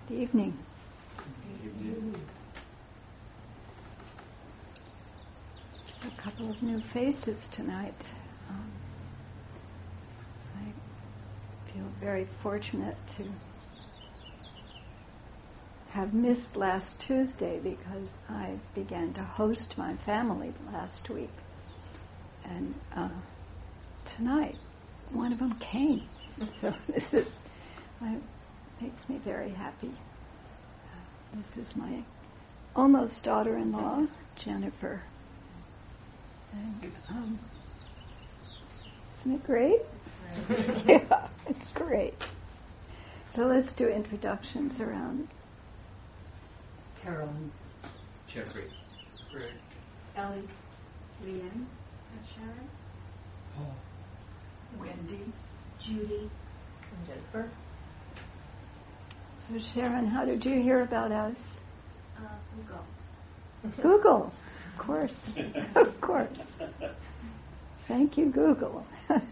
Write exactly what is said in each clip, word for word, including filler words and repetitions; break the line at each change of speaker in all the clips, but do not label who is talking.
Good evening.
Good evening.
A couple of new faces tonight. Um, I feel very fortunate to have missed last Tuesday because I began to host my family last week. And uh, tonight, one of them came. So this is, I, makes me very happy. Uh, this is my almost daughter-in-law, Jennifer. And, um, isn't it great? Yeah, it's great. So let's do introductions around.
Carolyn.
Jeffrey.
Greg.
Ellie. Leanne. Sharon.
Paul.
Wendy. Judy.
And Jennifer.
So Sharon, how did you hear about us?
Uh, Google.
Google, of course, of course. Thank you, Google.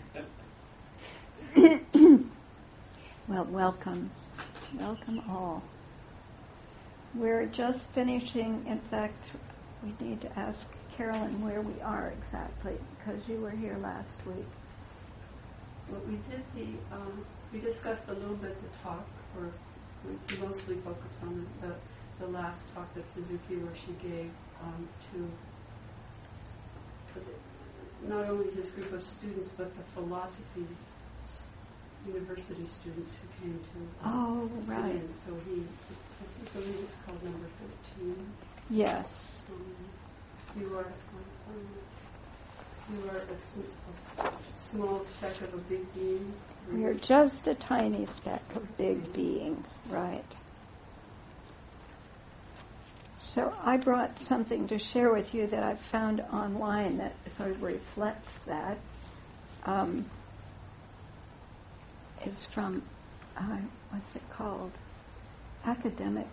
Well, welcome. Welcome all. We're just finishing, in fact, we need to ask Carolyn where we are exactly, because you were here last week.
Well, we did the, um, we discussed a little bit the talk, or we mostly focused on the, the, the last talk that Suzuki Roshi gave um, to for the, not only his group of students, but the philosophy s- university students who came to
Oh,
sit
right.
in. So he, I believe it's called number thirteen.
Yes.
Um, you are, um, you are a, sm- a s- small speck of a big being.
We are just a tiny speck of big being, right. So I brought something to share with you that I found online that sort of reflects that. Um, it's from, uh, what's it called? Academic.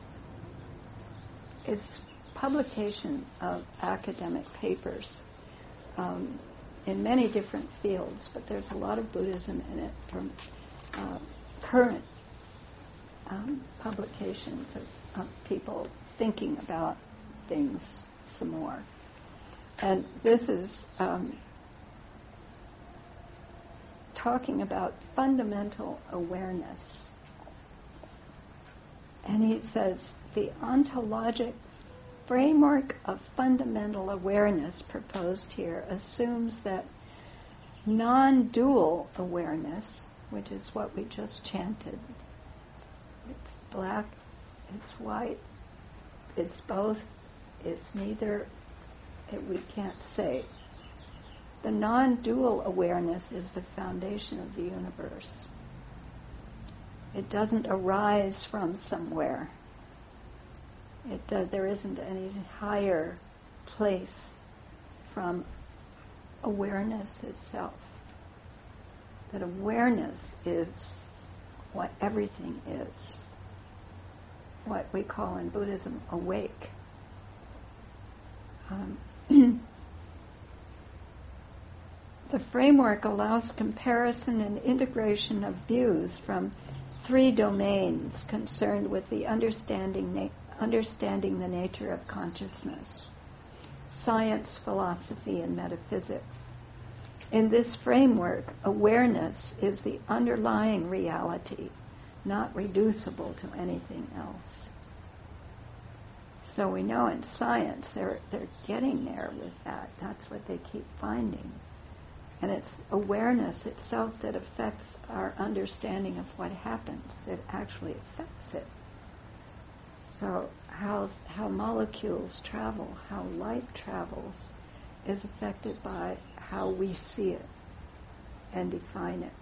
It's publication of academic papers. Um, in many different fields, but there's a lot of Buddhism in it from uh, current um, publications of, of people thinking about things some more. And this is um, talking about fundamental awareness. And he says, the ontologic framework of fundamental awareness proposed here assumes that non-dual awareness, which is what we just chanted, it's black, it's white, it's both, it's neither, it, we can't say. The non-dual awareness is the foundation of the universe. It doesn't arise from somewhere. It, uh, there isn't any higher place from awareness itself. That awareness is what everything is. What we call in Buddhism awake. Um, the framework allows comparison and integration of views from three domains concerned with the understanding na- understanding the nature of consciousness: science, philosophy, and metaphysics. In this framework, awareness is the underlying reality, not reducible to anything else. So we know in science they're they're getting there with that. That's what they keep finding. And it's awareness itself that affects our understanding of what happens. It actually affects it. So how how molecules travel, how light travels, is affected by how we see it and define it.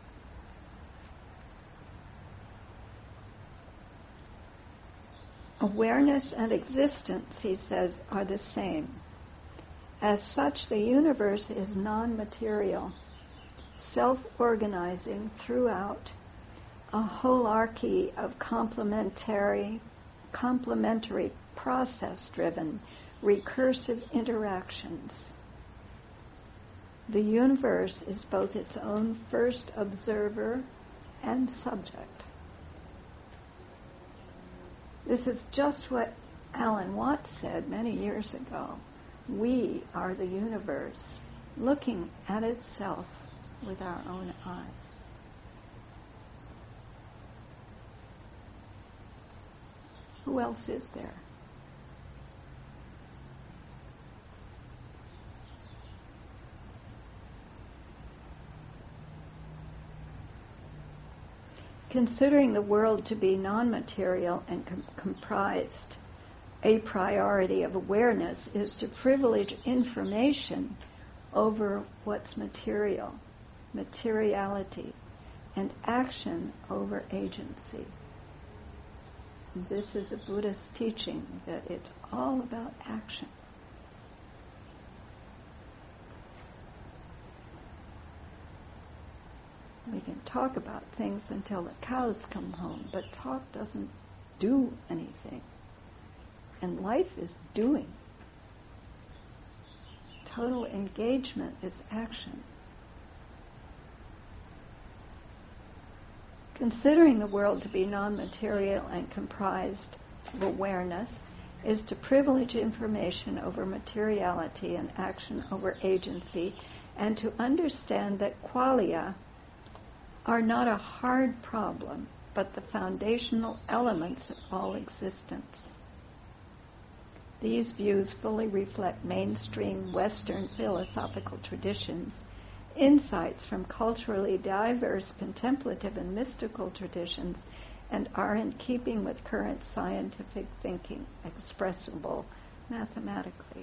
Awareness and existence, he says, are the same. As such, the universe is non-material, self-organizing throughout a holarchy of complementary, complementary process-driven, recursive interactions. The universe is both its own first observer and subject. This is just what Alan Watts said many years ago. We are the universe looking at itself with our own eyes. Who else is there? Considering the world to be non-material and com- comprised, a priority of awareness is to privilege information over what's material, materiality, and action over agency. This is a Buddhist teaching that it's all about action. We can talk about things until the cows come home, but talk doesn't do anything. And life is doing. Total engagement is action. Considering the world to be non-material and comprised of awareness is to privilege information over materiality and action over agency, and to understand that qualia are not a hard problem, but the foundational elements of all existence. These views fully reflect mainstream Western philosophical traditions, insights from culturally diverse contemplative and mystical traditions, and are in keeping with current scientific thinking, expressible mathematically.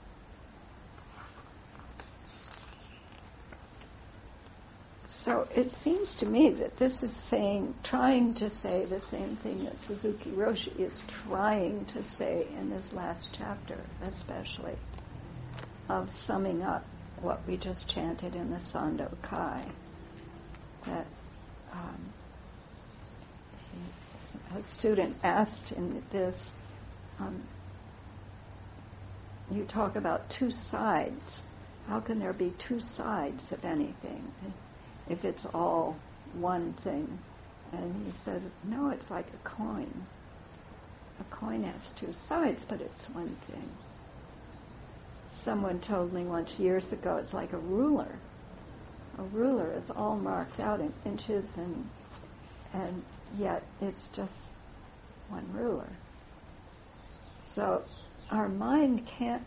So it seems to me that this is saying, trying to say the same thing that Suzuki Roshi is trying to say in this last chapter, especially, of summing up what we just chanted in the Sando Kai. That um, a student asked in this, um, you talk about two sides. How can there be two sides of anything if it's all one thing? And he said, no, it's like a coin. A coin has two sides, but it's one thing. Someone told me once years ago, it's like a ruler. A ruler is all marked out in inches, and and yet it's just one ruler. So our mind can't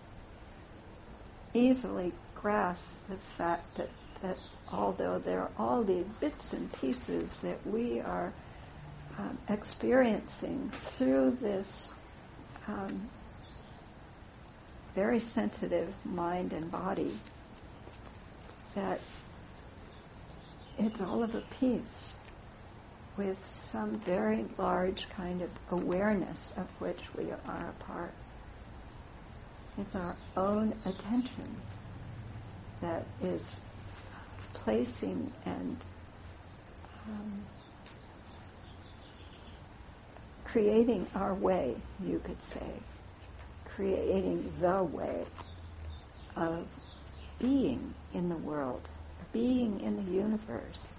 easily grasp the fact that, that although there are all these bits and pieces that we are um, experiencing through this um, very sensitive mind and body, that it's all of a piece with some very large kind of awareness of which we are a part. It's our own attention that is placing and um, creating our way, you could say, creating the way of being in the world, being in the universe.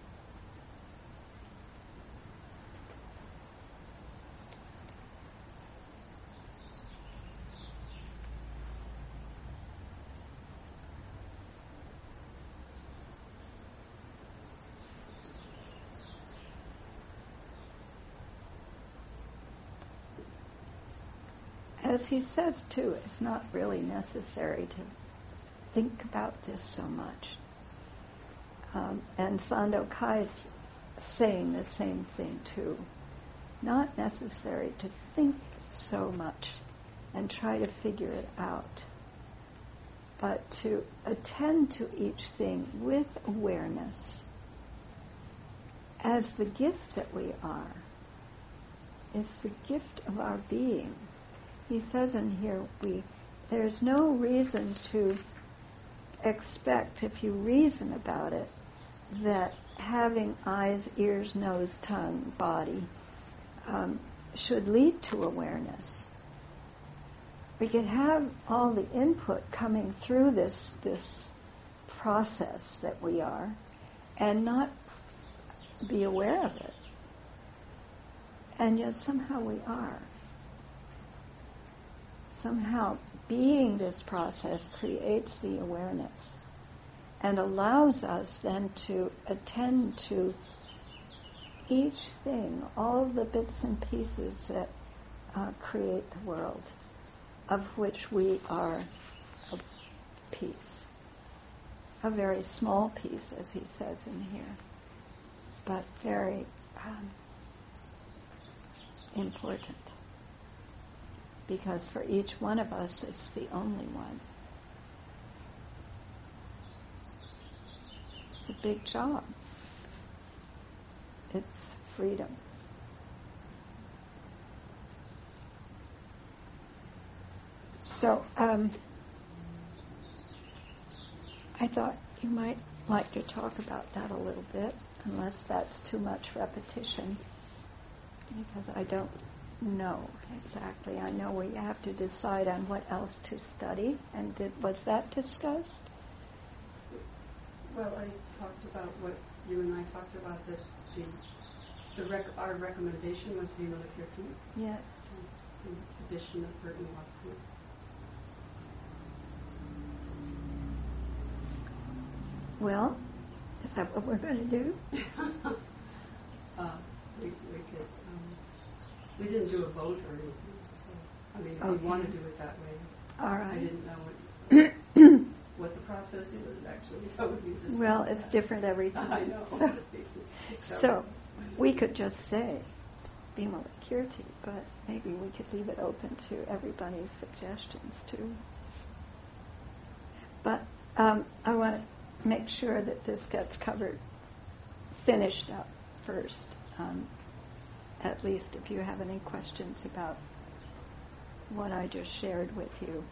As he says, too, it's not really necessary to think about this so much. Um, and Sando Kai's saying the same thing, too. Not necessary to think so much and try to figure it out, but to attend to each thing with awareness as the gift that we are. It's the gift of our being. He says in here, we there's no reason to expect, if you reason about it, that having eyes, ears, nose, tongue, body um, should lead to awareness. We can have all the input coming through this this process that we are, and not be aware of it. And yet somehow we are. Somehow being this process creates the awareness and allows us then to attend to each thing, all the bits and pieces that uh, create the world, of which we are a piece. A very small piece, as he says in here, but very um, important. Because for each one of us, it's the only one. It's a big job. It's freedom. So, um, I thought you might like to talk about that a little bit, unless that's too much repetition, because I don't know exactly. I know we have to decide on what else to study, and did, was that discussed?
Well, I talked about what you and I talked about, that the, the rec- our recommendation was Vimalakirti,
Yes.
the edition of Burton Watson.
Well, is that what we're going to do?
uh, we, we could, um, we didn't do a vote or anything, so, I mean, if
Okay.
you want to do it that way.
All
I
right.
didn't know what, what the process is, actually, so we just...
Well, it's different every time.
I know.
So, so we could just say Vimalakirti, but maybe we could leave it open to everybody's suggestions too. But um, I want to make sure that this gets covered, finished up first. Um, at least if you have any questions about what I just shared with you.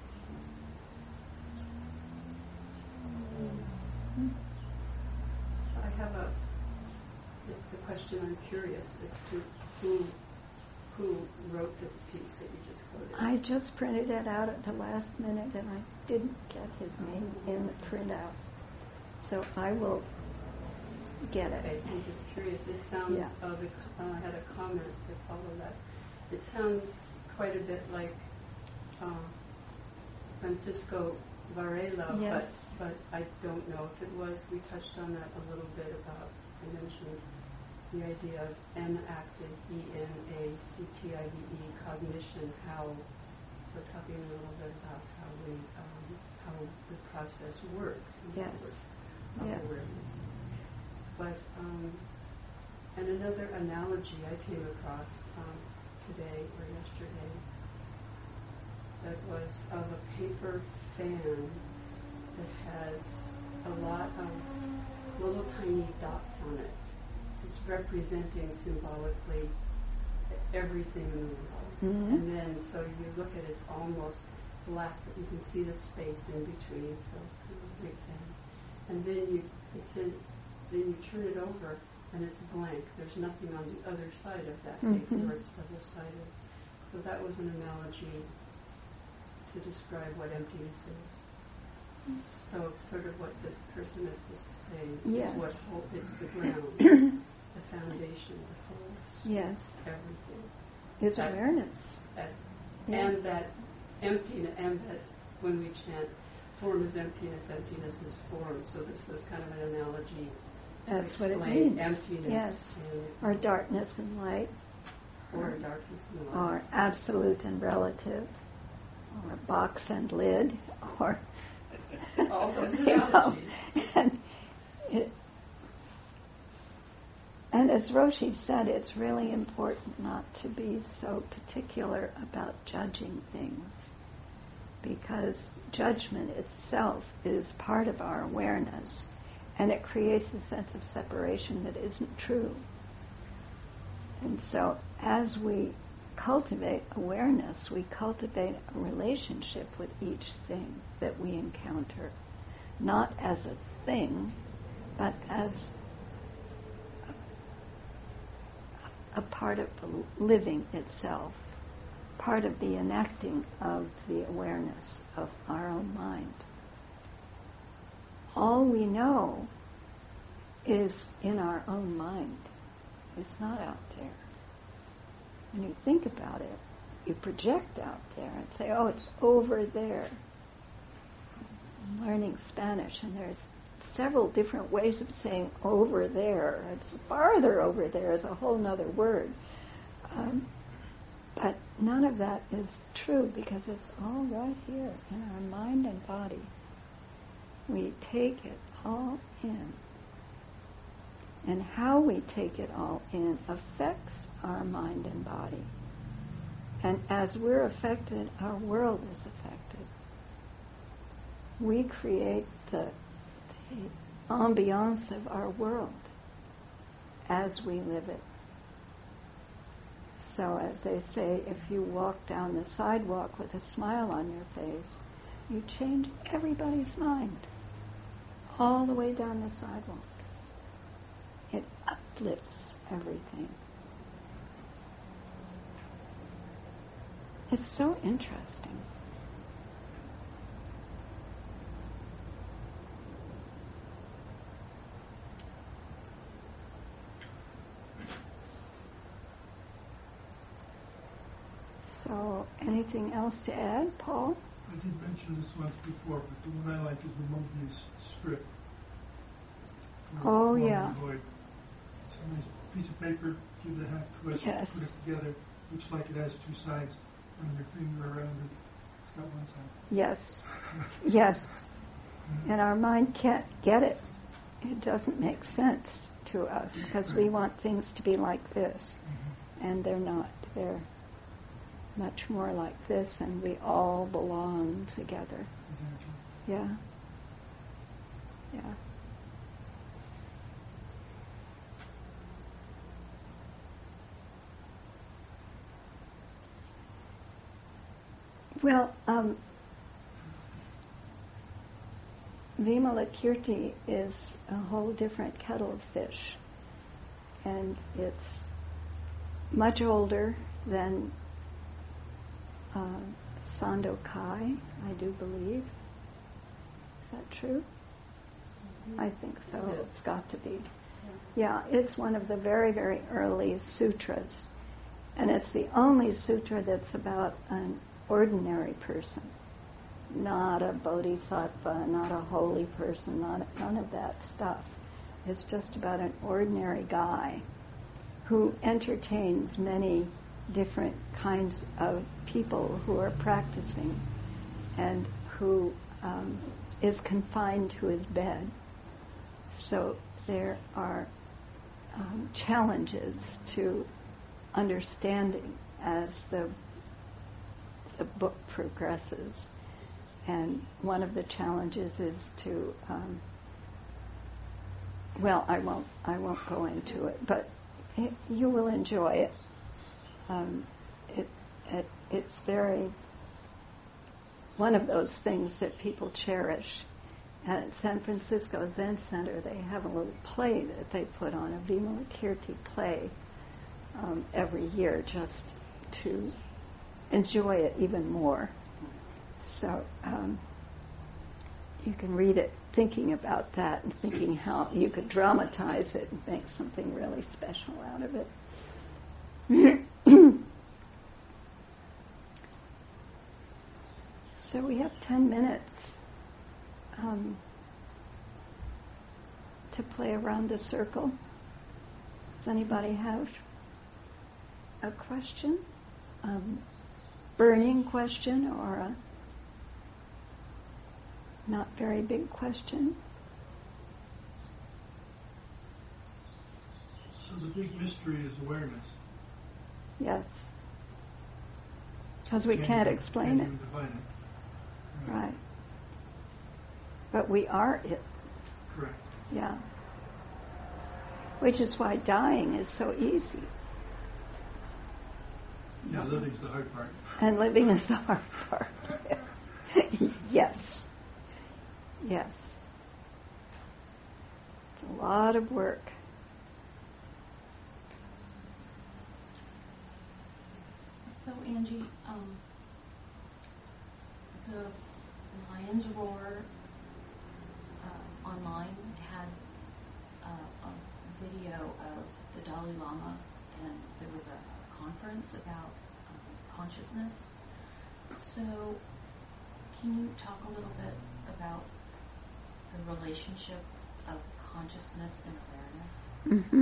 I have a, it's a question I'm curious as to who who wrote this piece that you just quoted.
I just printed it out at the last minute and I didn't get his name in the printout. So I will get it.
Okay, I'm just curious. It sounds,
Yeah.
uh, the, uh, I had a comment to follow that. It sounds quite a bit like uh, Francisco Varela,
Yes.
but, but I don't know if it was. We touched on that a little bit about, I mentioned the idea of N-active, E N A C T I V E, cognition, how, so talking a little bit about how we, um, how the process works. in other
Yes.
words, of
Yes.
awareness. But, um, and another analogy I came across um, today or yesterday that was of a paper fan that has a lot of little tiny dots on it. So it's representing symbolically everything in the world.
Mm-hmm.
And then, so you look at it, it's almost black, but you can see the space in between, so kind of a big fan. And then you, it's in, then you turn it over, and it's blank. There's nothing on the other side of that
Mm-hmm.
paper, it's double-sided. So that was an analogy to describe what emptiness is. So sort of what this person is just saying
Yes.
is what hold, it's the ground, the foundation that holds
Yes.
everything.
It's
That-
awareness.
That,
Yes.
And that emptiness, and that when we chant, form is emptiness, emptiness is form. So this was kind of an analogy to
That's what it
explain
means.
emptiness
Yes.
and,
Or darkness and light,
or darkness and light.
or absolute and relative, or box and lid, or
All those
you know,
analogies.
and, it, and as Roshi said, it's really important not to be so particular about judging things, because judgment itself is part of our awareness, and it creates a sense of separation that isn't true. And so as we cultivate awareness, we cultivate a relationship with each thing that we encounter, not as a thing, but as a, a part of the living itself, part of the enacting of the awareness of our own mind. All we know is in our own mind. It's not out there. when you think about it, you project out there and say, oh, it's over there. I'm learning Spanish, and there's several different ways of saying over there. It's farther over there is a whole nother word. Um, but none of that is true because it's all right here in our mind and body. We take it all in. And how we take it all in affects our mind and body. And as we're affected, our world is affected. We create the, the ambiance of our world as we live it. So as they say, if you walk down the sidewalk with a smile on your face, you change everybody's mind all the way down the sidewalk. It uplifts everything. It's so interesting. So, anything else to add, Paul?
I did mention this once before, but the one I like is the Mobius strip.
Oh, yeah.
Void. It's a nice piece of paper, give it a half twist,
Yes.
put it together. Looks like it has two sides. Run your finger around it. It's got one side.
Yes. Yes. And our mind can't get it. It doesn't make sense to us because we want things to be like this.
Mm-hmm.
And they're not. They're much more like this, and we all belong together.
Exactly.
Yeah. Yeah. Well, um, Vimalakirti is a whole different kettle of fish, and it's much older than uh, Sandokai, I do believe. Is that true? Mm-hmm. I think so.
It is.
It's got to be. Yeah, it's one of the very, very early sutras, and it's the only sutra that's about an ordinary person, not a bodhisattva, not a holy person, not none of that stuff. It's just about an ordinary guy who entertains many different kinds of people who are practicing and who um, is confined to his bed. So there are um, challenges to understanding as the the book progresses, and one of the challenges is to um, well, I won't I won't go into it, but it, you will enjoy it. Um, it, it it's very one of those things that people cherish. At San Francisco Zen Center, they have a little play that they put on, a Vimalakirti play, um, every year, just to enjoy it even more. So um, you can read it thinking about that and thinking how you could dramatize it and make something really special out of it. So we have ten minutes um, to play around the circle. Does anybody have a question? Um, burning question or a not very big question?
So the big mystery is awareness.
Yes. Because we
Can
can't
you-
explain
can
it.
you define it?
Right. But we are it.
Correct.
Yeah. Which is why dying is so easy.
Yeah, living's the hard part.
And living is the hard part. Yes. Yes. It's a lot of work.
So Angie, um, the Lion's Roar uh, online had uh, a video of the Dalai Lama, and there was a conference about um, consciousness. So, can you talk a little bit about the relationship of consciousness and awareness?
Mm-hmm.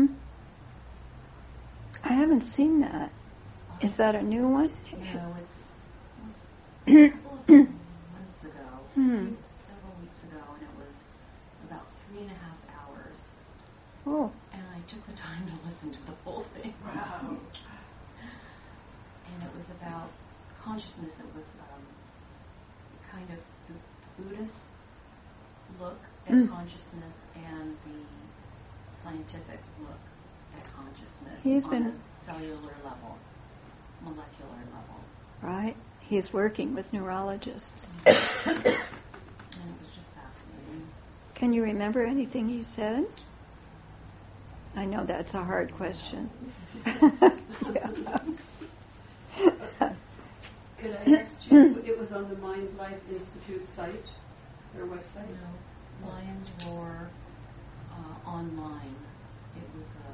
I haven't seen that. Is that a new one?
No, it's it was a couple of months ago,
Hmm.
several weeks ago, and it was about three and a half hours.
Oh.
And I took the time to listen to the whole thing.
Wow.
And it was about consciousness. It was um, kind of the Buddhist look at
Mm.
consciousness and the scientific look at consciousness
He's
on
been-
a cellular level, molecular level.
Right. He's working with neurologists.
And it was just fascinating.
Can you remember anything he said? I know that's a hard question. Yeah.
Could I ask you, it was on the Mind Life Institute site, their website?
No, Lions Roar uh, online. It was a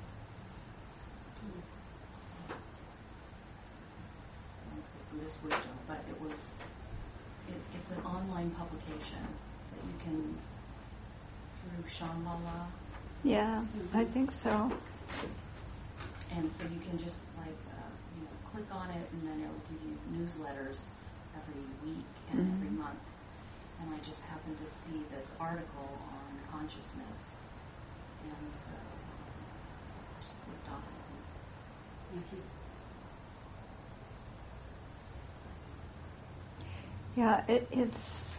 I won't say Buddhist wisdom, but it was it, it's an online publication that you can through Shambhala,
Yeah, I think so.
and so you can just like uh, you know click on it, and then it will give you newsletters every week and
Mhm.
every month. And I just happened to see this article on consciousness, and so um, I just clicked on it.
Thank you.
Yeah, it, it's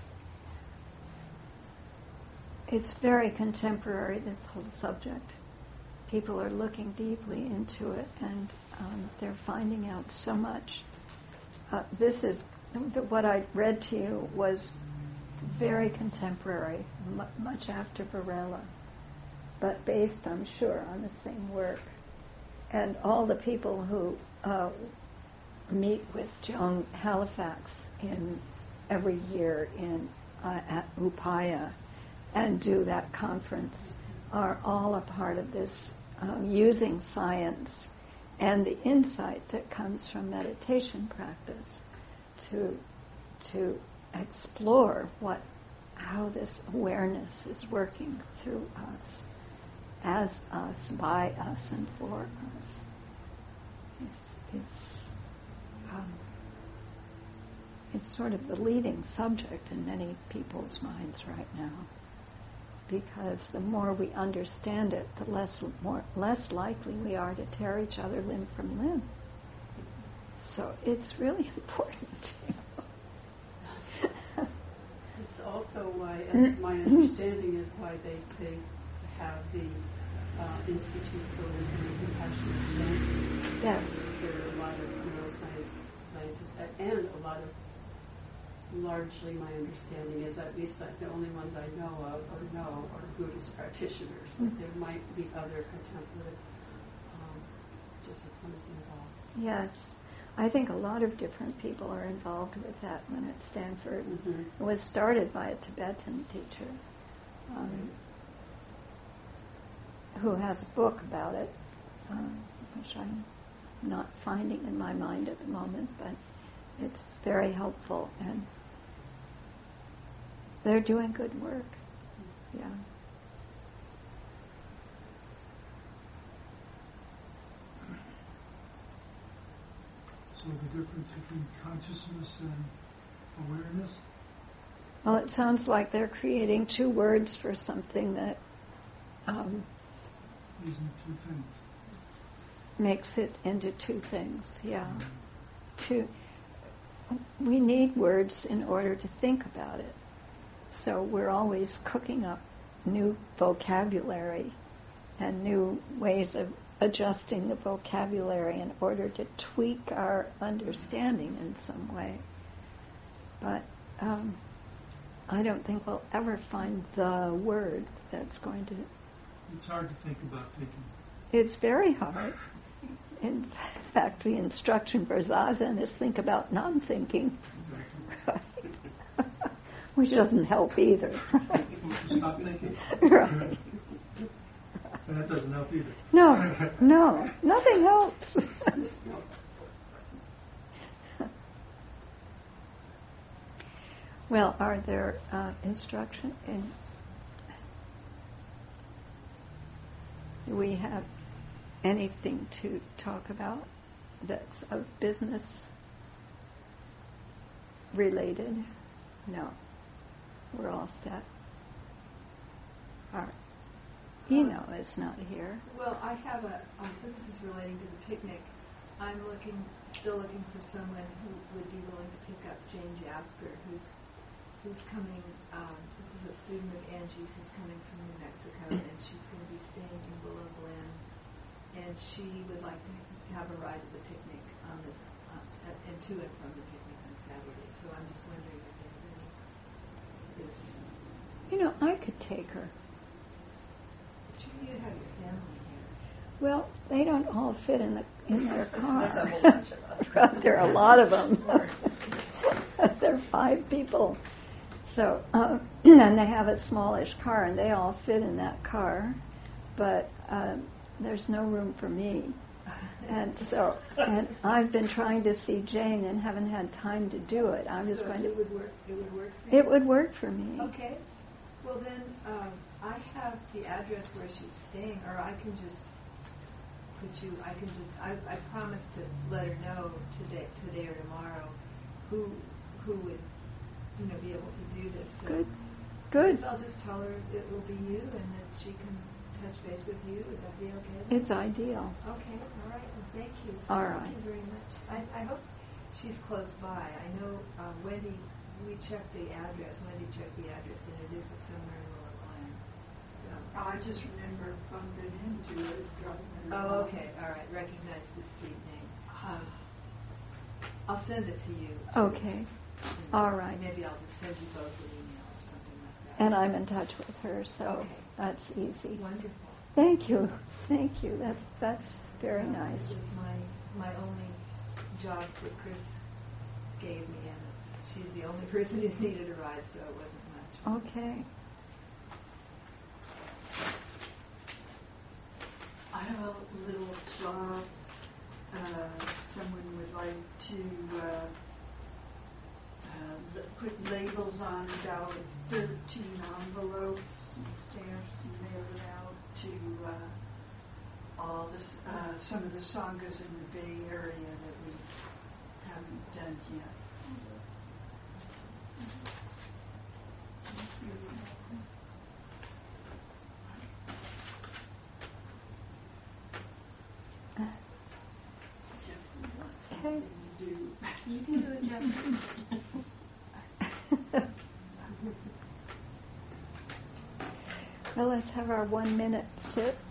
it's very contemporary, this whole subject. People are looking deeply into it, and um, they're finding out so much. Uh, this is what I read to you was very contemporary, mu much after Varela, but based, I'm sure, on the same work. And all the people who uh, meet with Joan Halifax in every year in uh, at Upaya and do that conference are all a part of this, um, using science and the insight that comes from meditation practice to to explore what how this awareness is working through us, as us, by us, and for us. It's it's um, it's sort of the leading subject in many people's minds right now, because the more we understand it, the less more less likely we are to tear each other limb from limb. So it's really important.
It's also why, as my understanding is why they, they have the uh, Institute for Wisdom and Compassionate Strength.
Yes.
There are a lot of neuroscience scientists, and a lot of, largely my understanding is, at least like the only ones I know of or know are Buddhist practitioners, but there might be other contemplative um, disciplines involved.
Yes. I think a lot of different people are involved with that one at Stanford.
Mm-hmm.
It was started by a Tibetan teacher um, who has a book about it, um, which I'm not finding in my mind at the moment, but it's very helpful, and they're doing good work. Yeah.
So the difference between consciousness and awareness?
Well, it sounds like they're creating two words for something that um,
Using two things.
makes it into two things. Yeah. Two. We need words in order to think about it. So we're always cooking up new vocabulary and new ways of adjusting the vocabulary in order to tweak our understanding in some way. But um, I don't think we'll ever find the word that's going to...
It's hard to think about thinking.
It's very hard. In fact, the instruction for Zazen is think about non-thinking.
Exactly.
Right. Which doesn't help either.
Stop thinking.
Right.
And that doesn't help either.
No, no, nothing helps. Well, are there uh, instruction in? Do we have anything to talk about that's of business related? No, we're all set. All right. Eno is not here.
Well, I have a, um, since this is relating to the picnic, I'm looking, still looking for someone who would be willing to pick up Jane Jasper, who's who's coming, um, this is a student of Angie's who's coming from New Mexico, and she's going to be staying in Willow Glen, and she would like to have a ride to the picnic on the, uh, and to and from the picnic on Saturday. So I'm just wondering if anybody is...
You know, I could take her.
But you have your family here.
Well, they don't all fit in the in their car.
There's a whole bunch of us.
There are a lot of them. There are five people. So, uh, and they have a smallish car, and they all fit in that car, but um, there's no room for me. And so, and I've been trying to see Jane and haven't had time to do it. I'm just
so
going
it
to.
would work. It would work for you.
It would work for me.
Okay. Well then, um, I have the address where she's staying, or I can just put you. I can just. I, I promised to let her know today, today or tomorrow, who who would, you know, be able to do this. So
Good. Good.
So I'll just tell her it will be you, and that she can touch base with you. Would that be okay?
It's ideal.
Okay. All right. Well, thank you.
All
thank
right.
you very much. I, I hope she's close by. I know uh, Wendy. We checked the address. Wendy checked the address, and it is somewhere in Willow Glen.
I just remember bumping into it driving
Oh,
along.
okay. All right. Recognize the street name. Um, I'll send it to you. too.
Okay.
Just, you know,
All right.
Maybe I'll just send you both an email or something like that.
And I'm in touch with her, so
Okay.
that's easy.
Wonderful.
Thank you. Thank you. That's that's very
Um,
nice.
This is my my only job that Chris gave me, and it's, she's the only person who's needed a ride, so it wasn't much.
Okay.
I have a little job. Uh, someone would like to uh, uh, l- put labels on about thirteen envelopes and stamps and mail it out to uh, all this, uh, some of the sanghas in the Bay Area that we haven't done yet.
Okay.
Do.
You can do it, Jeff.
Well, let's have our one minute sit.